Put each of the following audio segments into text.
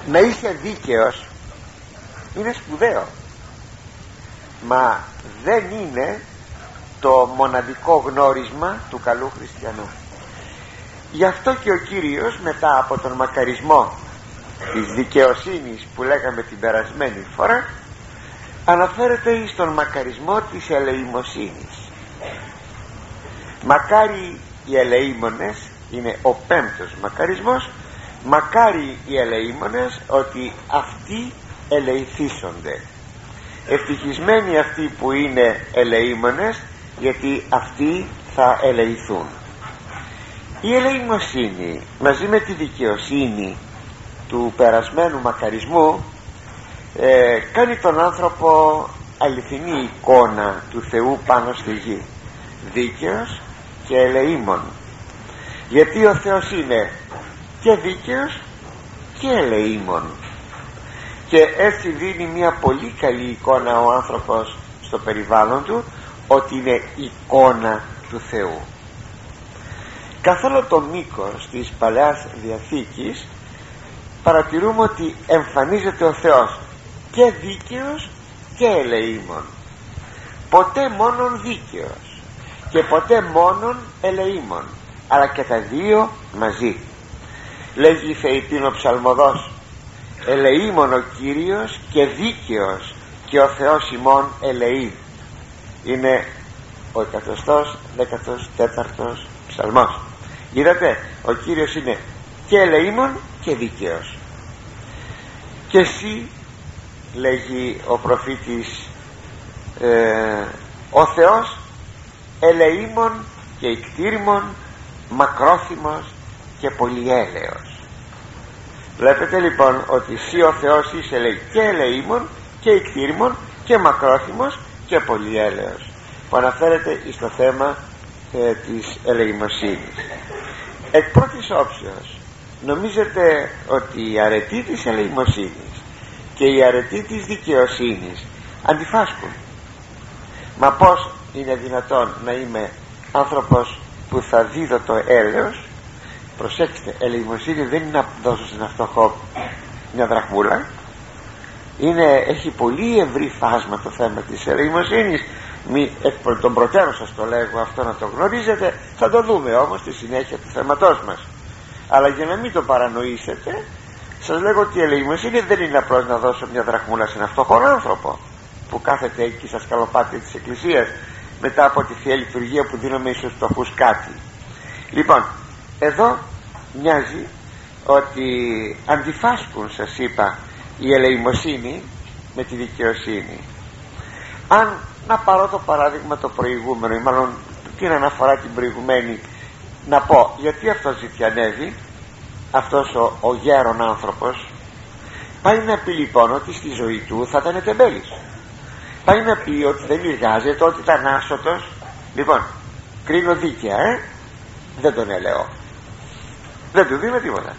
να είσαι δίκαιος είναι σπουδαίο, μα δεν είναι το μοναδικό γνώρισμα του καλού χριστιανού. Γι' αυτό και ο Κύριος, μετά από τον μακαρισμό της δικαιοσύνης που λέγαμε την περασμένη φορά, αναφέρεται στον μακαρισμό της ελεημοσύνης. Μακάρι οι ελεήμονες, είναι ο πέμπτος μακαρισμός, μακάρι οι ελεήμονες ότι αυτοί ελεηθήσονται. Ευτυχισμένοι αυτοί που είναι ελεήμονες, γιατί αυτοί θα ελεηθούν. Η ελεημοσύνη μαζί με τη δικαιοσύνη του περασμένου μακαρισμού κάνει τον άνθρωπο αληθινή εικόνα του Θεού πάνω στη γη, δίκαιος και ελεήμων, γιατί ο Θεός είναι και δίκαιος και ελεήμων, και έτσι δίνει μια πολύ καλή εικόνα ο άνθρωπος στο περιβάλλον του ότι είναι εικόνα του Θεού. Καθ' όλο το μήκος της Παλαιάς Διαθήκης παρατηρούμε ότι εμφανίζεται ο Θεός και δίκαιος και ελεήμων, ποτέ μόνον δίκαιος και ποτέ μόνον ελεήμων, αλλά και τα δύο μαζί. Λέγει η Θεϊππίν ο ψαλμοδός: ελεήμων ο Κύριος και δίκαιος και ο Θεός ημών ελεεί. Είναι ο 114ος ψαλμός. Είδατε, ο Κύριος είναι και ελεήμων και δίκαιος. Και εσύ, λέγει ο προφήτης, ο Θεός ελεήμων και ικτήριμων, μακρόθυμος και πολυέλεος. Βλέπετε λοιπόν ότι εσύ ο Θεός είσαι, λέει, και ελεήμων και ικτήριμων και μακρόθυμος και πολυέλεος, που αναφέρεται στο θέμα της ελεημοσύνης. Εκ πρώτης όψεως νομίζετε ότι η αρετή της ελεημοσύνης και η αρετή της δικαιοσύνης αντιφάσκουν. Μα πως είναι δυνατόν να είμαι άνθρωπος που θα δίδω το έλεος? Προσέξτε, ελεημοσύνη δεν είναι να δώσω σε ένα φτωχό μια δραχμούλα. Έχει πολύ ευρύ φάσμα το θέμα της ελεημοσύνης. Εκ των προτέρων σας το λέγω αυτό, να το γνωρίζετε. Θα το δούμε όμως στη συνέχεια του θέματός μας. Αλλά για να μην το παρανοήσετε, σας λέγω ότι η ελεημοσύνη δεν είναι απλώς να δώσω μια δραχμούλα σε ένα φτωχό άνθρωπο που κάθεται εκεί στα σκαλοπάτια της Εκκλησίας μετά από τη Θεία Λειτουργία που δίνουμε στους φτωχούς κάτι. Λοιπόν, εδώ μοιάζει ότι αντιφάσκουν, σας είπα, η ελεημοσύνη με τη δικαιοσύνη. Αν να πάρω το παράδειγμα το προηγούμενο, ή μάλλον την αναφορά την προηγουμένη, να πω γιατί αυτός ζητιανεύει, αυτός ο γέρον άνθρωπος. Πάει να πει λοιπόν ότι στη ζωή του θα ήταν τεμπέλης. Πάει να πει ότι δεν εργάζεται, ότι ήταν άσωτος. Λοιπόν, κρίνω δίκαια, δεν τον ελέω, δεν του δίνω τίποτα.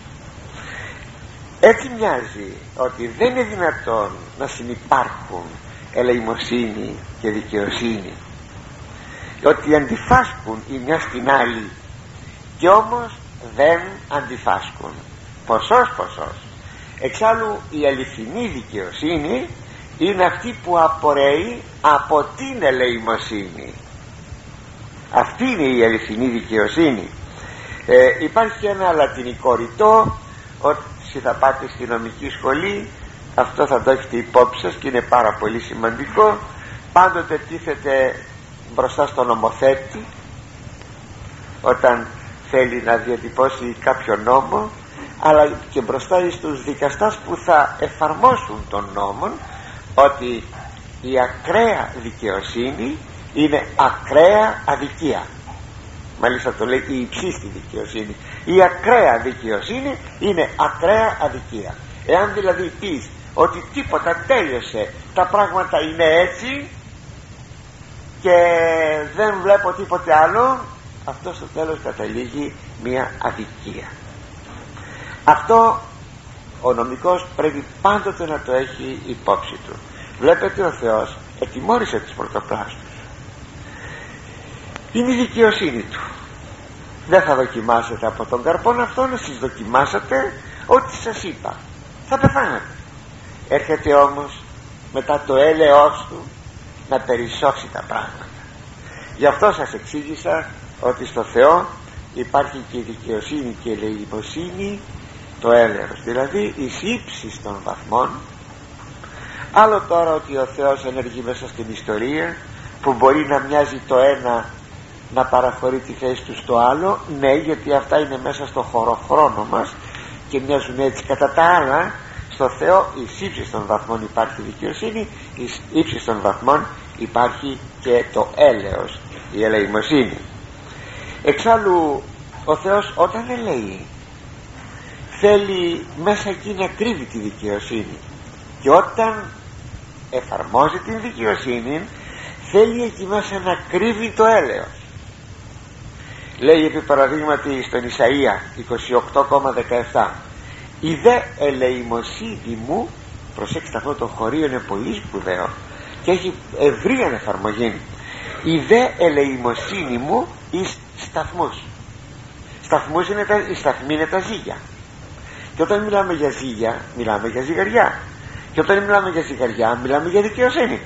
Έτσι μοιάζει ότι δεν είναι δυνατόν να συνυπάρχουν ελεημοσύνη και δικαιοσύνη, ότι αντιφάσκουν η μια στην άλλη, και όμως δεν αντιφάσκουν. Ποσός. Εξάλλου η αληθινή δικαιοσύνη είναι αυτή που απορρέει από την ελεημοσύνη. Αυτή είναι η αληθινή δικαιοσύνη. Υπάρχει ένα λατινικό ρητό, όσοι θα πάτε στη νομική σχολή αυτό θα το έχετε υπόψη σας και είναι πάρα πολύ σημαντικό. Πάντοτε τίθεται μπροστά στον νομοθέτη όταν θέλει να διατυπώσει κάποιο νόμο, αλλά και μπροστά στους δικαστάς που θα εφαρμόσουν τον νόμο, ότι η ακραία δικαιοσύνη είναι ακραία αδικία. Μάλιστα το λέει η υψίστη δικαιοσύνη. Η ακραία δικαιοσύνη είναι ακραία αδικία. Εάν δηλαδή πεις ότι τίποτα, τέλειωσε, τα πράγματα είναι έτσι και δεν βλέπω τίποτε άλλο, αυτό στο τέλος καταλήγει μια αδικία. Αυτό ο νομικός πρέπει πάντοτε να το έχει υπόψη του. Βλέπετε, ο Θεός ετιμώρησε τους πρωτοπλάστους. Είναι η δικαιοσύνη του. Δεν θα δοκιμάσετε από τον καρπόν αυτόν, εσείς δοκιμάσατε ό,τι σας είπα. θα πεθάνετε. Έρχεται όμως μετά το έλεος του να περισσώσει τα πράγματα. Γι' αυτό σας εξήγησα ότι στο Θεό υπάρχει και η δικαιοσύνη και η ελεημοσύνη, το έλεος, δηλαδή εις ύψης των βαθμών. Άλλο τώρα ότι ο Θεός ενεργεί μέσα στην ιστορία, που μπορεί να μοιάζει το ένα να παραχωρεί τη θέση του στο άλλο. Ναι, γιατί αυτά είναι μέσα στο χωροχρόνο μας και μοιάζουν έτσι. Κατά τα άλλα, στο Θεό εις ύψης των βαθμών υπάρχει δικαιοσύνη, εις ύψης των βαθμών υπάρχει και το έλεος, η ελεημοσύνη. Εξάλλου ο Θεός όταν ελέει θέλει μέσα εκεί να κρύβει τη δικαιοσύνη, και όταν εφαρμόζει την δικαιοσύνη θέλει εκεί μέσα να κρύβει το έλεος. Λέει επί παραδείγματι στον Ισαΐα 28,17, η δε ελεημοσύνη μου, προσέξτε αυτό το χωρίο είναι πολύ σπουδαίο και έχει ευρία εφαρμογή, η δε ελεημοσύνη μου εις σταθμούς. Σταθμούς είναι οι σταθμοί, είναι τα ζύγια, και όταν μιλάμε για ζύγια μιλάμε για ζυγαριά, και όταν μιλάμε για ζυγαριά μιλάμε για δικαιοσύνη.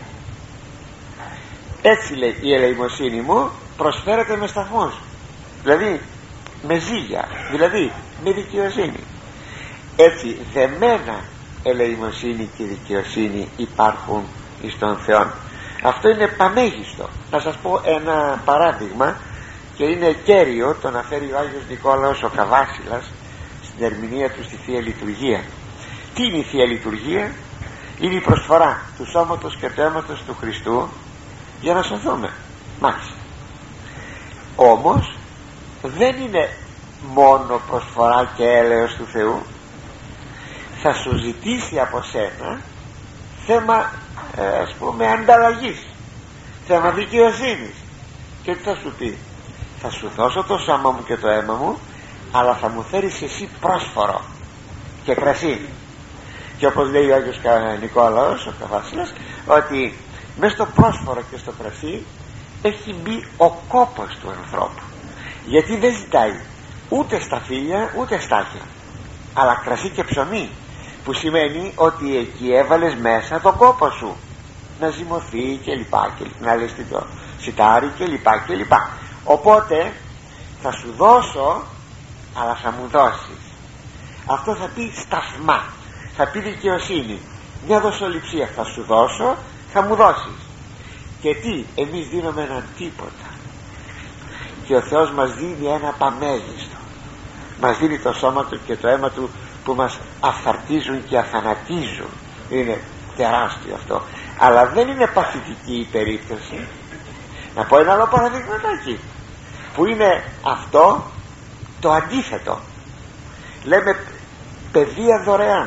Έτσι λέει, η ελεημοσύνη μου προσφέρεται με σταθμούς, δηλαδή με ζύγια, δηλαδή με δικαιοσύνη. Έτσι δεμένα ελεημοσύνη και δικαιοσύνη υπάρχουν εις τον Θεό. Αυτό είναι πανέγιστο. Να σας πω ένα παράδειγμα, και είναι κέριο, το αναφέρει ο Άγιος Νικόλαος ο Καβάσιλας στην ερμηνεία του στη Θεία Λειτουργία. Τι είναι η Θεία Λειτουργία? Είναι η προσφορά του σώματος και του αίματος του Χριστού για να σωθούμε. Μάλιστα. Όμως δεν είναι μόνο προσφορά και έλεος του Θεού. Θα σου ζητήσει από σένα θέμα ας πούμε ανταλλαγής, θέμα δικαιοσύνης. Και τι θα σου πει? Θα σου δώσω το σώμα μου και το αίμα μου, αλλά θα μου φέρεις εσύ πρόσφορο και κρασί. Και όπως λέει ο Άγιος Νικόλαος ο Καβάσιλας, ότι μέσα στο πρόσφορο και στο κρασί έχει μπει ο κόπος του ανθρώπου, γιατί δεν ζητάει ούτε σταφύλια ούτε στάχια, αλλά κρασί και ψωμί, που σημαίνει ότι εκεί έβαλες μέσα το κόπο σου να ζυμωθεί και λοιπά, και να λες το σιτάρι και λοιπά και λοιπά. Οπότε θα σου δώσω, αλλά θα μου δώσεις. Αυτό θα πει σταθμά, θα πει δικαιοσύνη. Μια δοσοληψία, θα σου δώσω, θα μου δώσεις. Και τι? Εμείς δίνουμε έναν τίποτα, και ο Θεός μας δίνει ένα παμέγιστο. Μας δίνει το σώμα του και το αίμα του που μας αυθαρτίζουν και αθανατίζουν. Είναι τεράστιο αυτό, αλλά δεν είναι παθητική η περίπτωση. Να πω ένα άλλο παραδείγματάκι που είναι αυτό το αντίθετο. Λέμε παιδεία δωρεάν.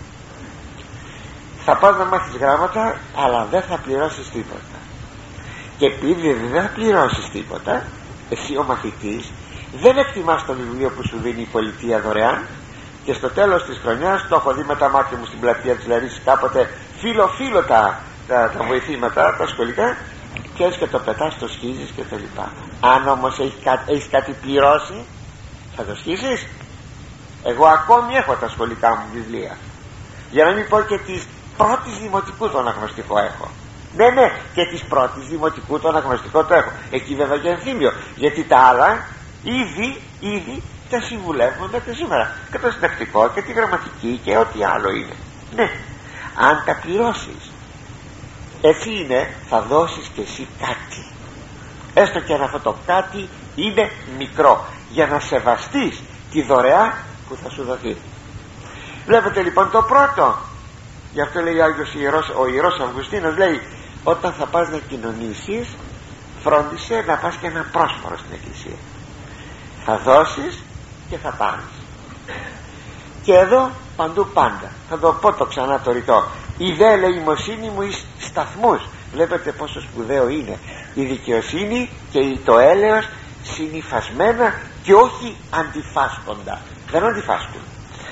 Θα πας να μάθεις γράμματα, αλλά δεν θα πληρώσεις τίποτα. Και επειδή δεν θα πληρώσεις τίποτα, εσύ ο μαθητής δεν εκτιμάς το βιβλίο που σου δίνει η πολιτεία δωρεάν, και στο τέλος της χρονιάς, το έχω δει με τα μάτια μου στην πλατεία της Λαρίσης κάποτε, φίλο τα βοηθήματα τα σχολικά, και έτσι και το πετάς, το σχίζεις και τα λοιπά. Αν όμως έχεις κάτι πληρώσει, θα το σχίσεις? Εγώ ακόμη έχω τα σχολικά μου βιβλία, για να μην πω και της πρώτης δημοτικού το αναγνωστικό έχω. Ναι, και της πρώτης δημοτικού το αναγνωστικό το έχω. Εκεί βέβαια και ενθύμιο, γιατί τα άλλα ήδη τα συμβουλεύουμε μέχρι σήμερα, και το συντακτικό και τη γραμματική και ό,τι άλλο είναι. Ναι, αν τα πληρώσεις, έτσι είναι, θα δώσεις και εσύ κάτι, έστω και αν αυτό το κάτι είναι μικρό, για να σεβαστείς τη δωρεά που θα σου δοθεί. Βλέπετε λοιπόν το πρώτο. Γι' αυτό λέει ο Ιερός Αυγουστίνος, λέει, όταν θα πας να κοινωνήσεις, φρόντισε να πας και ένα πρόσφορο στην εκκλησία. Θα δώσεις και θα πάρεις. Και εδώ παντού πάντα, θα το πω το ξανά το ρητό, η δε ελεημοσύνη μου εις σταθμούς. Βλέπετε πόσο σπουδαίο είναι η δικαιοσύνη και το έλεος συνυφασμένα και όχι αντιφάσκοντα. Δεν αντιφάσκουν.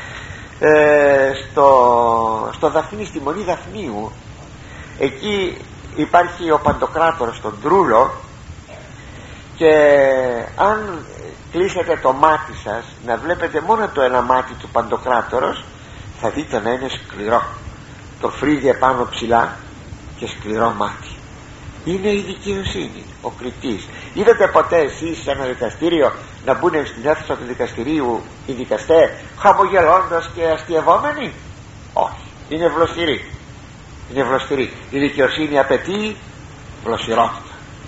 Στο Δαφνί, στη Μονή Δαφνίου, εκεί υπάρχει ο Παντοκράτορος στον Τρούλο, και αν κλείσετε το μάτι σας να βλέπετε μόνο το ένα μάτι του Παντοκράτορος, θα δείτε να είναι σκληρό, το φρύδι επάνω ψηλά και σκληρό μάτι. Είναι η δικαιοσύνη, ο κριτής. Είδατε ποτέ εσείς σε ένα δικαστήριο να μπουν στην αίθουσα του δικαστηρίου οι δικαστές χαμογελώντας και αστειευόμενοι? Όχι, είναι βλωστηροί. Είναι βλωστηροί. Η δικαιοσύνη απαιτεί βλοσιρότητα.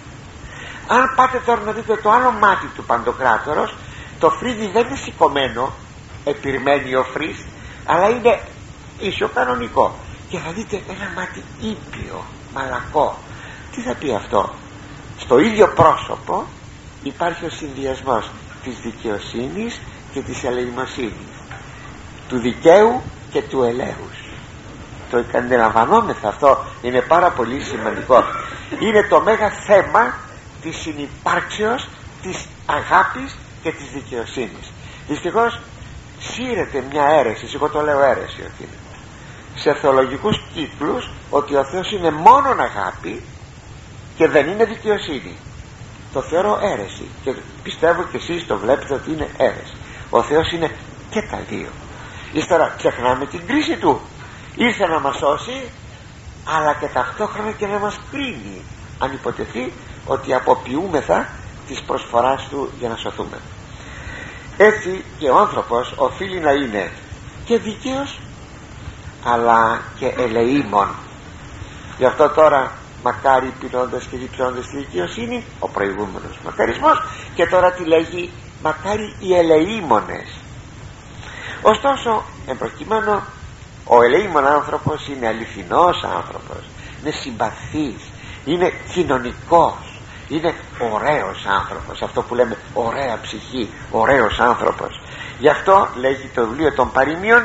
Αν πάτε τώρα να δείτε το άλλο μάτι του Παντοκράτορος, το φρύδι δεν είναι σηκωμένο, επιρμένιο φρύς, αλλά είναι ίσιο κανονικό. Και θα δείτε ένα μάτι ήπιο, μαλακό. Τι θα πει αυτό? Στο ίδιο πρόσωπο υπάρχει ο συνδυασμός της δικαιοσύνης και της ελεημοσύνης, του δικαίου και του ελέους. Το αντιλαμβανόμεθα αυτό, είναι πάρα πολύ σημαντικό. Είναι το μέγα θέμα της συνυπάρξεως της αγάπης και της δικαιοσύνης. Δυστυχώς σύρεται μια αίρεση, εγώ το λέω αίρεση ότι είναι, σε θεολογικούς κύκλους, ότι ο Θεός είναι μόνον αγάπη και δεν είναι δικαιοσύνη. Το θεωρώ αίρεση και πιστεύω και εσείς το βλέπετε ότι είναι αίρεση. Ο Θεός είναι και τα δύο. Ύστερα ξεχνάμε την κρίση του. Ήρθε να μας σώσει, αλλά και ταυτόχρονα και να μας κρίνει, αν υποτεθεί ότι αποποιούμεθα της προσφοράς του για να σωθούμε. Έτσι και ο άνθρωπος οφείλει να είναι και δίκαιος αλλά και ελεήμων. Γι' αυτό τώρα μακάρι πεινώντας και διψώντας τη δικαιοσύνη, ο προηγούμενος μακαρισμός, και τώρα τι λέγει? Μακάρι οι ελεήμονες. Ωστόσο εν προκειμένου, ο ελεήμων άνθρωπος είναι αληθινός άνθρωπος, είναι συμπαθής, είναι κοινωνικός, είναι ωραίος άνθρωπος, αυτό που λέμε ωραία ψυχή, ωραίος άνθρωπος. Γι' αυτό λέγει το βιβλίο των Παροιμίων,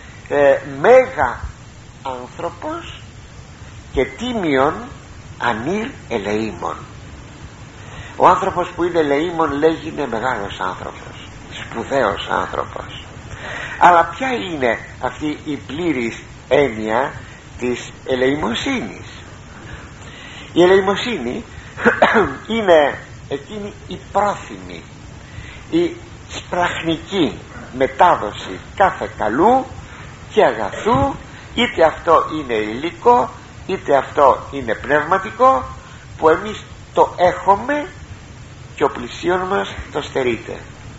μέγα άνθρωπος και τίμιον ανήρ ελεήμων. Ο άνθρωπος που είναι ελεήμων λέγει είναι μεγάλος άνθρωπος, σπουδαίος άνθρωπος. Αλλά ποια είναι αυτή η πλήρης έννοια της ελεημοσύνης? Η ελεημοσύνη είναι εκείνη η πρόθυμη, η σπλαχνική μετάδοση κάθε καλού και αγαθού, είτε αυτό είναι υλικό είτε αυτό είναι πνευματικό, που εμείς το έχουμε και ο πλησίον μας το στερείται.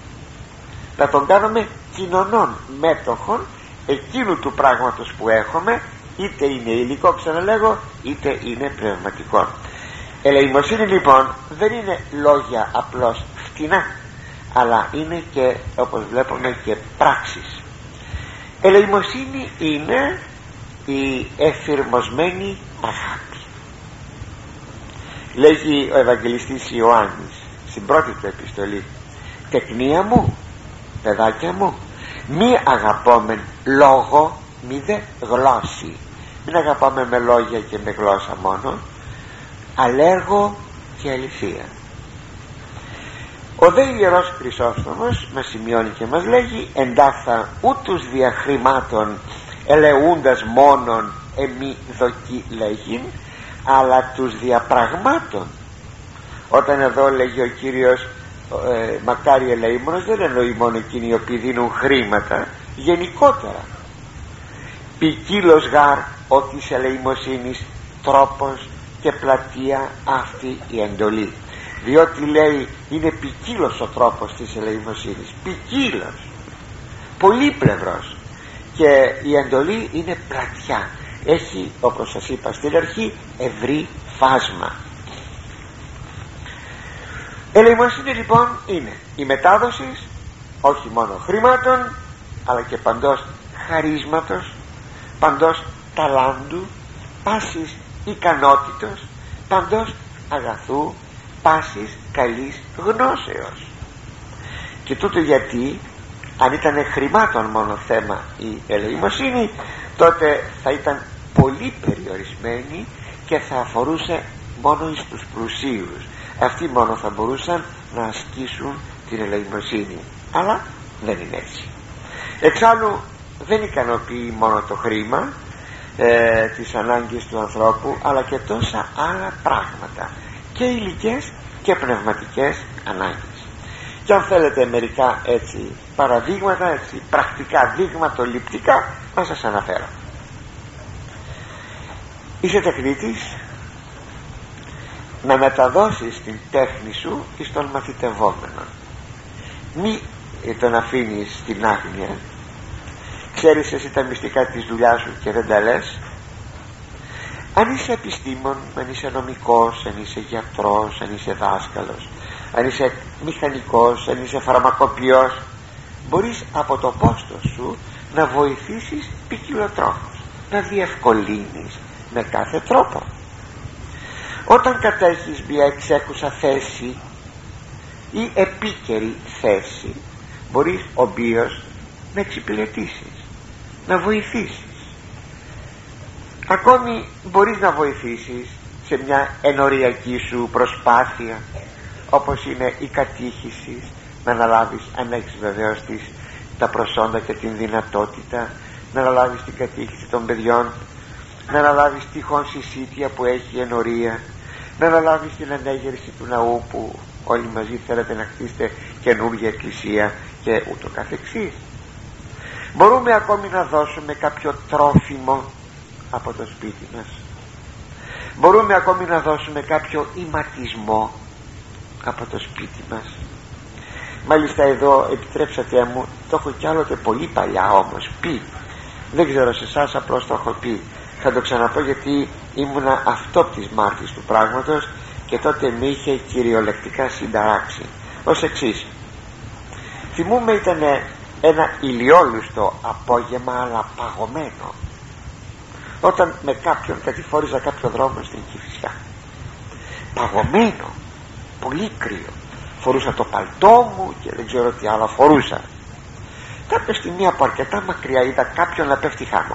Να τον κάνουμε κοινωνών μέτοχων εκείνου του πράγματος που έχουμε, είτε είναι υλικό, ξαναλέγω, είτε είναι πνευματικό. Ελεημοσύνη λοιπόν δεν είναι λόγια απλώς φτηνά, αλλά είναι και, όπως βλέπουμε, και πράξεις. Ελεημοσύνη είναι η εφηρμοσμένη αγάπη. Λέγει ο Ευαγγελιστής Ιωάννης στην πρώτη του επιστολή, τεκνία μου, παιδάκια μου, μη αγαπόμεν λόγο, μη δε γλώσση. Μην αγαπάμε με λόγια και με γλώσσα μόνο, αλλά έργο και αληθεία. Ο δε Ιερός Χρυσόστομος μας σημειώνει και μας λέγει, εντάχθα ούτους διαχρημάτων ελεούντας μόνον εμεί δοκί λέγειν, αλλά τους διαπραγμάτων. Όταν εδώ λέγει ο Κύριος μακάρι ελεήμονος, δεν εννοεί μόνο εκείνοι οι οποίοι δίνουν χρήματα, γενικότερα. Ποικίλος γάρ ο της ελεημοσύνης τρόπος και πλατεία αυτή η εντολή. Διότι λέει είναι ποικίλος ο τρόπος της ελεημοσύνης, ποικίλος, πολύπλευρος, και η εντολή είναι πλατιά, έχει, όπως σας είπα στην αρχή, ευρύ φάσμα. Ελεημοσύνη λοιπόν είναι η μετάδοση όχι μόνο χρημάτων, αλλά και παντός χαρίσματος, παντός ταλάντου, πάσης ικανότητος, παντός αγαθού, πάσης καλής γνώσεως. Και τούτο γιατί, αν ήταν χρημάτων μόνο θέμα η ελεημοσύνη, τότε θα ήταν πολύ περιορισμένη και θα αφορούσε μόνο εις τους πλουσίους. Αυτοί μόνο θα μπορούσαν να ασκήσουν την ελεημοσύνη, αλλά δεν είναι έτσι. Εξάλλου δεν ικανοποιεί μόνο το χρήμα τις ανάγκες του ανθρώπου, αλλά και τόσα άλλα πράγματα, και υλικές και πνευματικές ανάγκες. Και αν θέλετε μερικά έτσι παραδείγματα, έτσι πρακτικά δείγματοληπτικά, να σας αναφέρω. Είσαι τεχνίτης, να μεταδώσεις την τέχνη σου εις τον μαθητευόμενο. Μη τον αφήνεις στην άγνοια. Ξέρεις εσύ τα μυστικά της δουλειάς σου και δεν τα λες. Αν είσαι επιστήμον, αν είσαι νομικός, αν είσαι γιατρός, αν είσαι δάσκαλος, αν είσαι μηχανικός, αν είσαι φαρμακοποιός, μπορείς από το πόστο σου να βοηθήσεις ποικιλοτρόπως, να διευκολύνεις με κάθε τρόπο. Όταν κατέχεις μια εξέχουσα θέση ή επίκαιρη θέση, μπορείς ομπίως να εξυπηρετήσεις, να βοηθήσεις. Ακόμη μπορείς να βοηθήσεις σε μια ενοριακή σου προσπάθεια, όπως είναι η κατήχηση, να αναλάβεις, αν έχεις βεβαίως τα προσόντα και την δυνατότητα, να αναλάβεις την κατήχηση των παιδιών, να αναλάβεις τυχόν συσίτια που έχει η ενορία, να αναλάβεις την ανέγερση του ναού που όλοι μαζί θέλετε να χτίσετε καινούργια εκκλησία και ούτω καθεξής. Μπορούμε ακόμη να δώσουμε κάποιο τρόφιμο από το σπίτι μας. Μπορούμε ακόμη να δώσουμε κάποιο ηματισμό από το σπίτι μας. Μάλιστα εδώ, επιτρέψατε μου, το έχω κι άλλοτε πολύ παλιά όμως πει, δεν ξέρω σε εσάς, απλώς το έχω πει, θα το ξαναπώ γιατί ήμουνα αυτόπτης μάρτης του πράγματος και τότε με είχε κυριολεκτικά συνταράξει. Ως εξής, θυμούμαι ήταν ένα ηλιόλουστο απόγευμα, αλλά παγωμένο, όταν με κάποιον κατηφόριζα κάποιο δρόμο στην Κηφισιά. Παγωμένο, πολύ κρύο, φορούσα το παλτό μου και δεν ξέρω τι άλλο φορούσα. Κάποια στιγμή από αρκετά μακριά είδα κάποιον να πέφτει χάμω.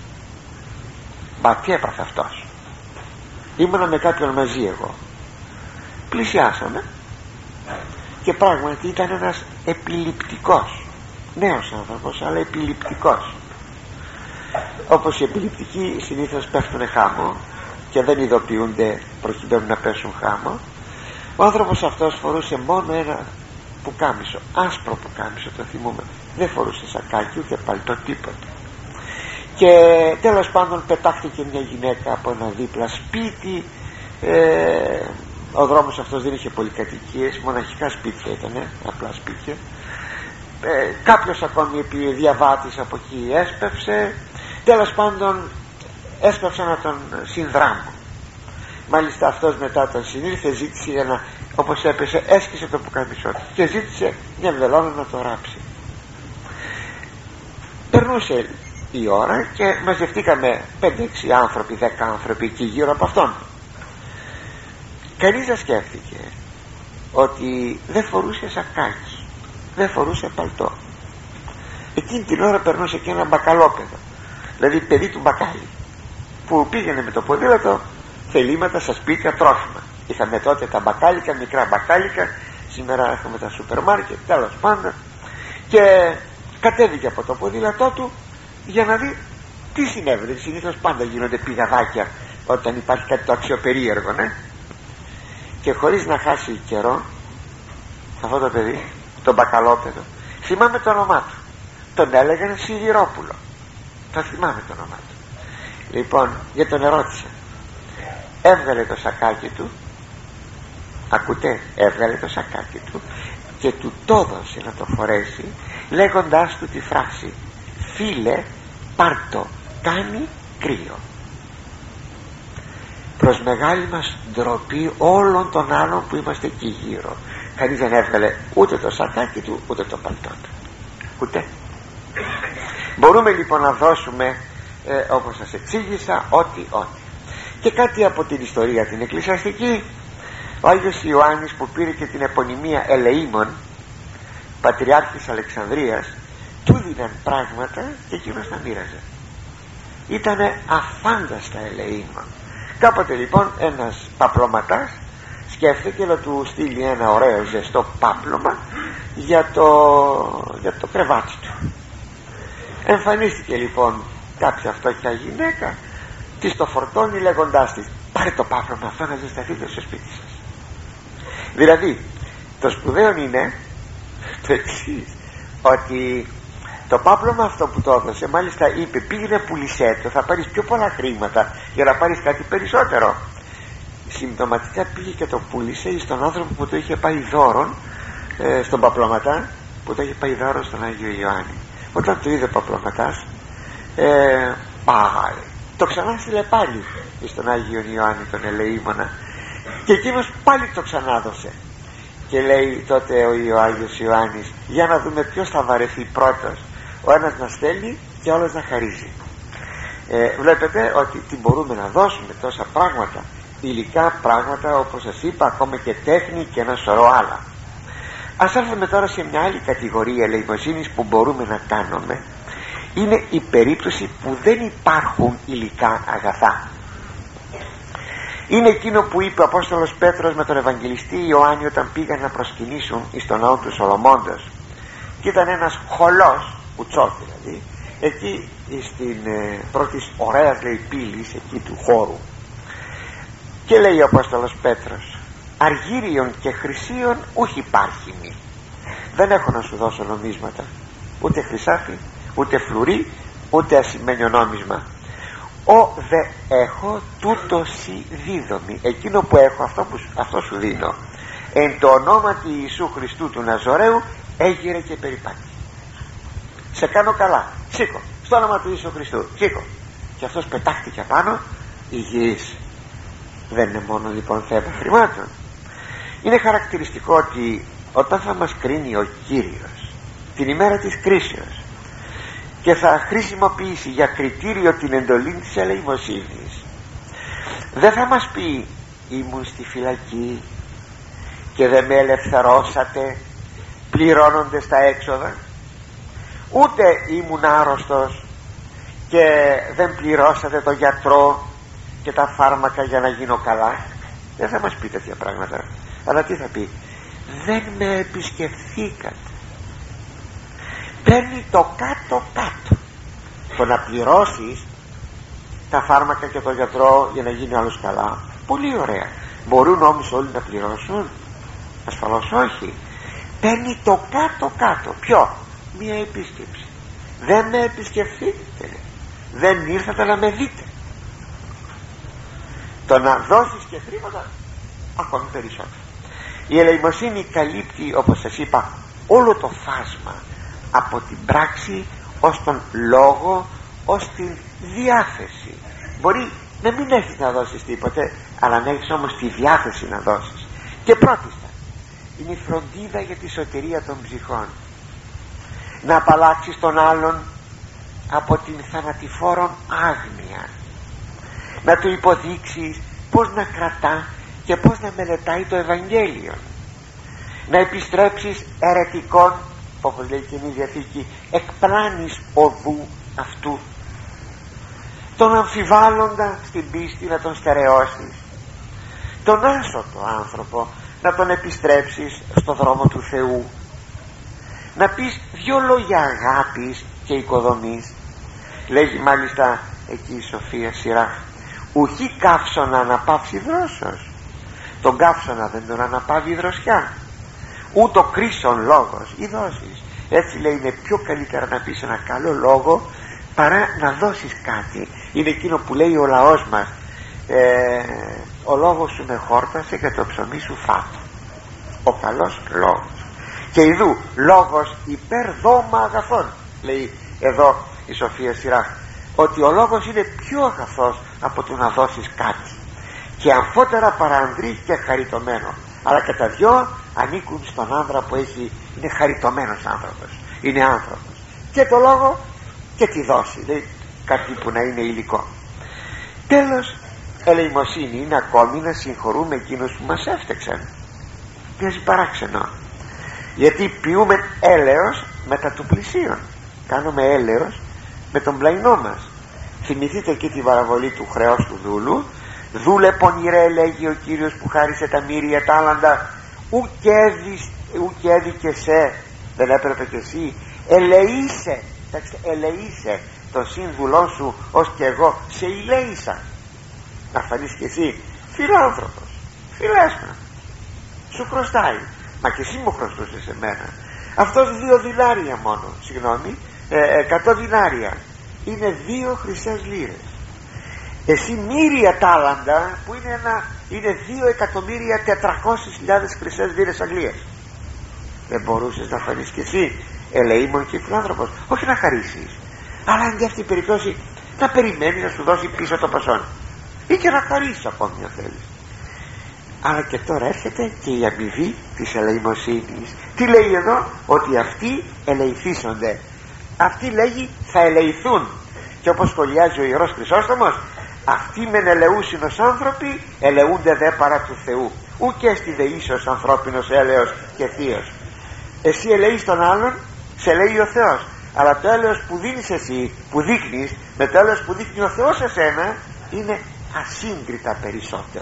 Μα τι έπαθε αυτός? Ήμουνα με κάποιον μαζί εγώ. Πλησιάσαμε και πράγματι ήταν ένας επιληπτικός, νέος άνθρωπος, αλλά επιληπτικός. Όπως οι επιληπτικοί συνήθως πέφτουν χάμω και δεν ειδοποιούνται προκειμένου να πέσουν χάμω, ο άνθρωπος αυτός φορούσε μόνο ένα πουκάμισο, άσπρο πουκάμισο, το θυμούμαι, δεν φορούσε σακάκι ούτε παλτό, τίποτα. Και τέλος πάντων πετάχτηκε μια γυναίκα από ένα δίπλα σπίτι. Ο δρόμος αυτός δεν είχε πολυκατοικίες, μοναχικά σπίτια ήτανε, απλά σπίτια. Κάποιος ακόμη επί διαβάτης από εκεί έσπευσε. Τέλος πάντων έσπευσα να τον συνδράμω. Μάλιστα αυτός μετά τον συνήλθε, ζήτησε ένα, όπως έπεσε, έσκησε το πουκάμισό του και ζήτησε μια βελόνα να το ράψει. Περνούσε η ώρα και μαζευτήκαμε 5-6 άνθρωποι, 10 άνθρωποι εκεί γύρω από αυτόν. Κανείς δεν σκέφτηκε ότι δεν φορούσε σακάκι, δεν φορούσε παλτό. Εκείνη την ώρα περνούσε και ένα μπακαλόπεδο, δηλαδή παιδί του μπακάλι, που πήγαινε με το ποδήλατο θελήματα στα σπίτια, τρόφιμα. Είχαμε τότε τα μπακάλικα, μικρά μπακάλικα, σήμερα έχουμε τα σούπερ μάρκετ, τέλος πάντων. Και κατέβηκε από το ποδήλατό του για να δει τι συνέβαινε. Συνήθως πάντα γίνονται πηγαδάκια όταν υπάρχει κάτι το αξιοπερίεργο, ναι. Και χωρίς να χάσει καιρό, αυτό το παιδί, τον μπακαλόπεδο, θυμάμαι το όνομά του, τον έλεγαν Σιδηρόπουλο, το θυμάμαι το όνομά του. Λοιπόν, για τον ερώτησα, έβγαλε το σακάκι του, ακούτε, έβγαλε το σακάκι του και του το έδωσε να το φορέσει, λέγοντάς του τη φράση, φίλε πάρτο, κάνει κρύο. Προς μεγάλη μας ντροπή όλων των άλλων που είμαστε εκεί γύρω, κανείς δεν έβγαλε ούτε το σακάκι του ούτε το παλτό του, ούτε. Μπορούμε λοιπόν να δώσουμε όπως σας εξήγησα ό,τι. Και κάτι από την ιστορία την εκκλησιαστική, ο Άγιος Ιωάννης που πήρε και την επωνυμία Ελεήμων, πατριάρχης Αλεξανδρίας, του δίναν πράγματα και εκείνος τα μοίραζε. Ήτανε αφάνταστα ελεήμων. Κάποτε λοιπόν ένας παπλωματάς σκέφτηκε να του στείλει ένα ωραίο ζεστό πάπλωμα για το κρεβάτι του. Εμφανίστηκε λοιπόν κάποια φτωχιά γυναίκα, της το φορτώνει λέγοντάς της, πάρε το πάπλωμα αυτό να ζεσταθείτε στο σπίτι σας. Δηλαδή το σπουδαίο είναι το εξής, ότι το πάπλωμα αυτό που το έδωσε, μάλιστα είπε, πήγαινε πουλησέ το, θα πάρεις πιο πολλά χρήματα για να πάρεις κάτι περισσότερο. Συμπτωματικά πήγε και το πούλησε στον άνθρωπο που το είχε πάει δώρον, στον παπλωματά που το είχε πάει δώρο στον Άγιο Ιωάννη. Όταν το είδε ο παπλωματάς, πάλι το ξανά στείλε πάλι στον Άγιο Ιωάννη τον ελεήμονα, και εκείνος πάλι το ξανάδωσε. Και λέει τότε ο Άγιος Ιωάννης, για να δούμε ποιος θα βαρεθεί πρώτος, ο ένας να στέλνει και ο άλλος να χαρίζει. Βλέπετε ότι τι μπορούμε να δώσουμε, τόσα πράγματα, υλικά πράγματα, όπως σας είπα, ακόμα και τέχνη και ένα σωρό άλλα. Ας έρθουμε τώρα σε μια άλλη κατηγορία ελεημοσύνης που μπορούμε να κάνουμε. Είναι η περίπτωση που δεν υπάρχουν υλικά αγαθά. Είναι εκείνο που είπε ο Απόστολος Πέτρος με τον Ευαγγελιστή Ιωάννη όταν πήγαν να προσκυνήσουν εις τον ναό του Σολομώντος, και ήταν ένας χολός, κουτσός δηλαδή, εκεί στην πρώτης ωραίας λέει πύλης εκεί του χώρου, και λέει ο Απόστολος Πέτρος, αργύριον και χρυσίον ούχ υπάρχει μη. Δεν έχω να σου δώσω νομίσματα, ούτε χρυσάφι, ούτε φλουρί, ούτε ασημένιο νόμισμα. Ο δε έχω τούτο σοι δίδομη. Εκείνο που έχω, αυτό σου δίνω. Εν το ονόματι Ιησού Χριστού του Ναζωραίου έγειρε και περιπάτη. Σε κάνω καλά, σήκω, στο όνομα του Ιησού Χριστού, σήκω. Και αυτός πετάχτηκε πάνω, υγιής. Δεν είναι μόνο λοιπόν θέμα χρημάτων. Είναι χαρακτηριστικό ότι όταν θα μας κρίνει ο Κύριος την ημέρα της κρίσεως και θα χρησιμοποιήσει για κριτήριο την εντολή της ελεημοσύνης, δεν θα μας πει ήμουν στη φυλακή και δεν με ελευθερώσατε πληρώνοντας τα έξοδα, ούτε ήμουν άρρωστος και δεν πληρώσατε το γιατρό και τα φάρμακα για να γίνω καλά. Δεν θα μας πει τέτοια πράγματα, αλλά τι θα πει, δεν με επισκεφθήκατε. Παίρνει το κάτω-κάτω. Το να πληρώσεις τα φάρμακα και το γιατρό για να γίνει άλλος καλά, πολύ ωραία. Μπορούν όμως όλοι να πληρώσουν? Ασφαλώς όχι. Παίρνει το κάτω-κάτω. Ποιο? Μία επίσκεψη. Δεν με επισκεφθείτε, δεν ήρθατε να με δείτε. Το να δώσεις και χρήματα ακόμη περισσότερο. Η ελεημοσύνη καλύπτει, όπως σας είπα, όλο το φάσμα, από την πράξη ως τον λόγο ως την διάθεση. Μπορεί να μην έχεις να δώσεις τίποτε, αλλά να έχεις όμως τη διάθεση να δώσεις. Και πρώτιστα είναι η φροντίδα για τη σωτηρία των ψυχών. Να απαλλάξεις τον άλλον από την θανατηφόρον άγνοια, να του υποδείξεις πως να κρατά και πως να μελετάει το Ευαγγέλιο, να επιστρέψεις αιρετικών, όπως λέει η Καινή Διαθήκη, εκπλάνης οδού αυτού, τον αμφιβάλλοντα στην πίστη να τον στερεώσεις, τον άσωτο άνθρωπο να τον επιστρέψεις στο δρόμο του Θεού, να πεις δυο λόγια αγάπης και οικοδομής. Λέγει μάλιστα εκεί η Σοφία Σειράχ, ουχή καύσωνα αναπαύσει δρόσος. Τον καύσωνα δεν τον αναπαύει η δροσιά, ούτω κρίσον λόγος ή δώσεις. Έτσι λέει, είναι πιο καλύτερα να πεις ένα καλό λόγο παρά να δώσεις κάτι. Είναι εκείνο που λέει ο λαός μας, ο λόγος σου με χόρτασε και το ψωμί σου φάτο. Ο καλός λόγος. Και ειδού λόγος υπέρ δώμα αγαθών, λέει εδώ η Σοφία Σειράχ, ότι ο λόγος είναι πιο αγαθός από το να δώσεις κάτι, και αμφότερα παρανδρεί και χαριτωμένο. Αλλά και τα δυο ανήκουν στον άνδρα που είναι χαριτωμένος άνθρωπος, είναι άνθρωπος. Και το λόγο και τη δόση, λέει, κάτι που να είναι υλικό. Τέλος, ελεημοσύνη είναι ακόμη να συγχωρούμε εκείνους που μας έφτεξαν. Μοιάζει παράξενο, γιατί πιούμε έλεος μετά του πλησίον. Κάνουμε έλεος με τον πλαϊνό μας. Θυμηθείτε εκεί τη παραβολή του χρεός του δούλου. Δούλε πονηρέ, λέγει ο Κύριος που χάρισε τα μύρια τάλαντα, ουκ έδικε σε, δεν έπρεπε και εσύ ελεήσε, ελεήσε τον σύμβουλό σου ως και εγώ σε ηλέησα. Να φανείς και εσύ φιλάνθρωπος, φιλέσπρα, σου χρωστάει, μα και εσύ μου χρωστούσες εμένα, αυτός 2 δινάρια μόνο, 100 δινάρια είναι 2 χρυσές λίρες. Εσύ μύρια τάλαντα που είναι 2.400.000 χρυσές λίρες Αγγλίας. Δεν μπορούσες να φανείς κι εσύ ελεήμων και φιλάνθρωπος? Όχι να χαρίσεις, αλλά αν αυτή η περίπτωση να περιμένει να σου δώσει πίσω το ποσό, ή και να χαρίσεις ακόμη αν θέλεις. Αλλά και τώρα έρχεται και η αμοιβή της ελεημοσύνης. Τι λέει εδώ? Ότι αυτοί ελεηθήσονται. Αυτοί, λέγει, θα ελεηθούν. Και όπως σχολιάζει ο Ιερός Χρυσόστομος, αυτοί μεν ελεούσιν ως άνθρωποι, ελεούνται δε παρά του Θεού. Ουκ έστι δε ίσως ανθρώπινος έλεος και θείος. Εσύ ελεείς τον άλλον, σε λέει ο Θεός. Αλλά το έλεος που δίνεις εσύ, που δείχνεις, με το έλεος που δείχνει ο Θεός εσένα, είναι ασύγκριτα περισσότερο.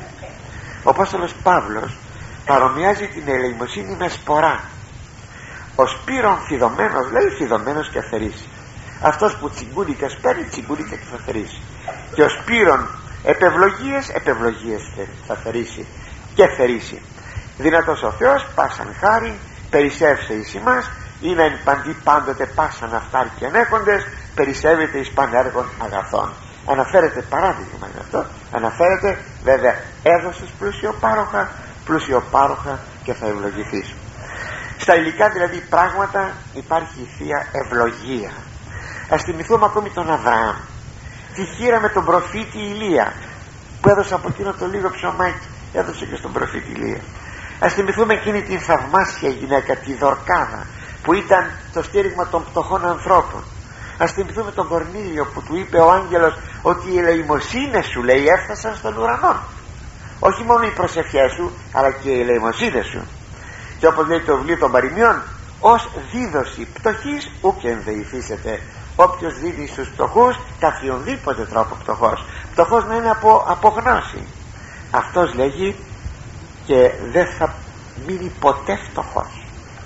Ο Απόστολος Παύλος παρομοιάζει την ελεημοσύνη με σπορά. Ο σπύρον φιδωμένος, λέει, φιδωμένος και θερήσει. Αυτός που τσιγκούνικας παίρνει, τσιγκούνικα και θα θερήσει. Και ο σπύρον επευλογίες θα θερήσει και θερήσει. Δυνατός ο Θεός πάσαν χάρη περισσεύσε εις ημάς, είναι εν παντή πάντοτε πάσαν αυτάρκη ανέχοντες, περισσεύεται εις πανέργων αγαθών. Αναφέρεται παράδειγμα είναι αυτό, αναφέρεται βέβαια έδωσες πλούσιο πάροχα και θα ευλογηθείς. Στα υλικά δηλαδή πράγματα υπάρχει η Θεία Ευλογία. Ας θυμηθούμε ακόμη τον Αβραάμ, τη χείρα με τον προφήτη Ηλία που έδωσε από εκείνο το λίγο ψωμάκι, έδωσε και στον προφήτη Ηλία. Ας θυμηθούμε εκείνη την θαυμάσια γυναίκα, τη Δορκάδα, που ήταν το στήριγμα των πτωχών ανθρώπων. Ας θυμηθούμε τον Κορνήλιο που του είπε ο άγγελος ότι οι ελεημοσύνες σου, λέει, έφτασαν στον ουρανό. Όχι μόνο οι προσευχές σου, αλλά και οι ελεημοσύνες σου. Και όπως λέει το βιβλίο των Παροιμιών, ως δίδωση πτωχής ούκ ενδεηθήσετε. Όποιος δίνει στους πτωχούς, καθιονδήποτε τρόπο πτωχός. Πτωχός να είναι από γνώση. Αυτός, λέγει, και δεν θα μείνει ποτέ φτωχός.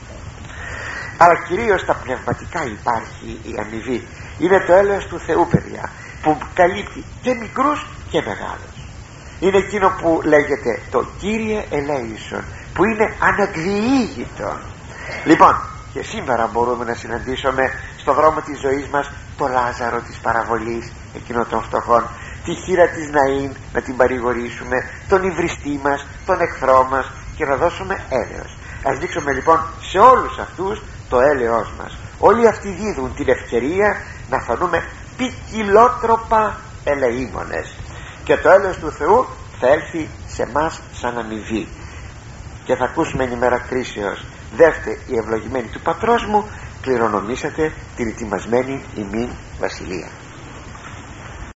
Αλλά κυρίως στα πνευματικά υπάρχει η αμοιβή. Είναι το έλεος του Θεού, παιδιά, που καλύπτει και μικρούς και μεγάλους. Είναι εκείνο που λέγεται το Κύριε ελέησον, που είναι ανεκδιήγητο. Λοιπόν, και σήμερα μπορούμε να συναντήσουμε στον δρόμο της ζωής μας το Λάζαρο της παραβολής, εκείνο των φτωχών, τη χείρα της Ναΐν να την παρηγορήσουμε, τον υβριστή μας, τον εχθρό μας, και να δώσουμε έλεος. Ας δείξουμε λοιπόν σε όλους αυτούς το έλεος μας. Όλοι αυτοί δίδουν την ευκαιρία να φανούμε ποικιλότροπα ελεήμονες, και το έλεος του Θεού θα έλθει σε μας σαν αμοιβή. Και θα ακούσουμε εν ημέρα κρίσεως, δεύτε η ευλογημένη του πατρός μου, κληρονομήσατε την ετοιμασμένη ημίν βασιλεία.